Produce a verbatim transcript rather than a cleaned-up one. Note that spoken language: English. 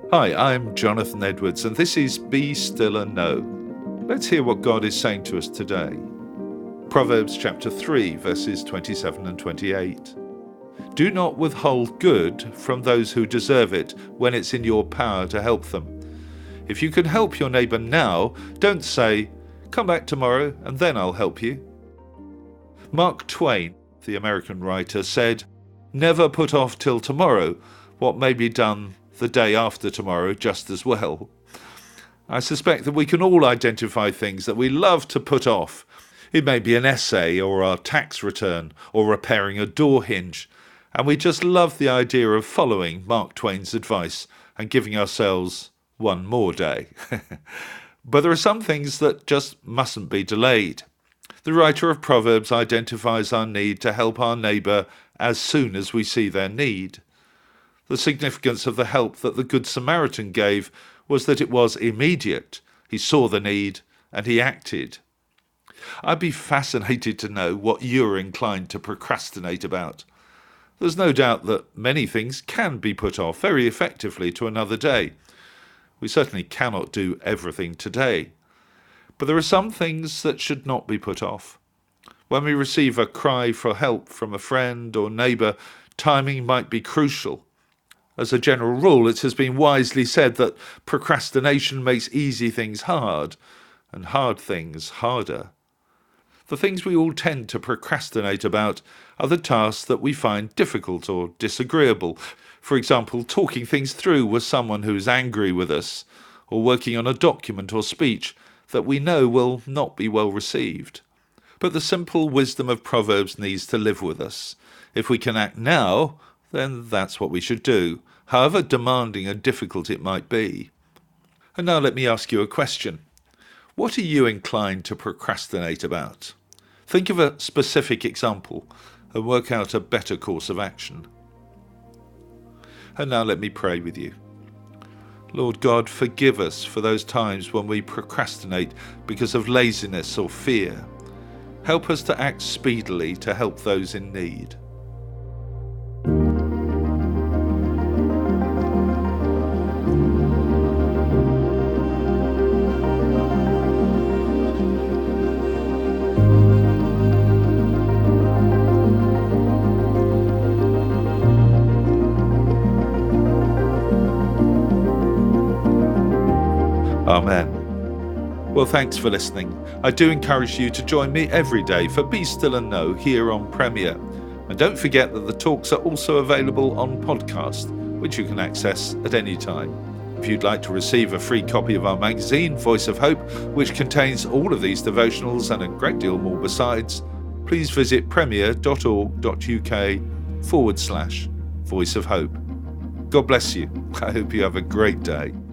Hi, I'm Jonathan Edwards, and this is Be Still and Know. Let's hear what God is saying to us today. Proverbs chapter three, verses twenty-seven and twenty-eight. Do not withhold good from those who deserve it when it's in your power to help them. If you can help your neighbour now, don't say, "Come back tomorrow and then I'll help you." Mark Twain, the American writer, said, "Never put off till tomorrow what may be done the day after tomorrow just as well." I suspect that we can all identify things that we love to put off. It may be an essay or our tax return or repairing a door hinge, and we just love the idea of following Mark Twain's advice and giving ourselves one more day. But there are some things that just mustn't be delayed. The writer of Proverbs identifies our need to help our neighbour as soon as we see their need. The significance of the help that the Good Samaritan gave was that it was immediate. He saw the need and he acted. I'd be fascinated to know what you're inclined to procrastinate about. There's no doubt that many things can be put off very effectively to another day. We certainly cannot do everything today. But there are some things that should not be put off. When we receive a cry for help from a friend or neighbour, timing might be crucial. As a general rule, it has been wisely said that procrastination makes easy things hard and hard things harder. The things we all tend to procrastinate about are the tasks that we find difficult or disagreeable. For example, talking things through with someone who is angry with us, or working on a document or speech that we know will not be well received. But the simple wisdom of Proverbs needs to live with us. If we can act now, then that's what we should do, however demanding and difficult it might be. And now let me ask you a question. What are you inclined to procrastinate about? Think of a specific example and work out a better course of action. And now let me pray with you. Lord God, forgive us for those times when we procrastinate because of laziness or fear. Help us to act speedily to help those in need. Amen. Well, thanks for listening. I do encourage you to join me every day for Be Still and Know here on Premier. And don't forget that the talks are also available on podcast, which you can access at any time. If you'd like to receive a free copy of our magazine, Voice of Hope, which contains all of these devotionals and a great deal more besides, please visit premier.org.uk forward slash Voice of Hope. God bless you. I hope you have a great day.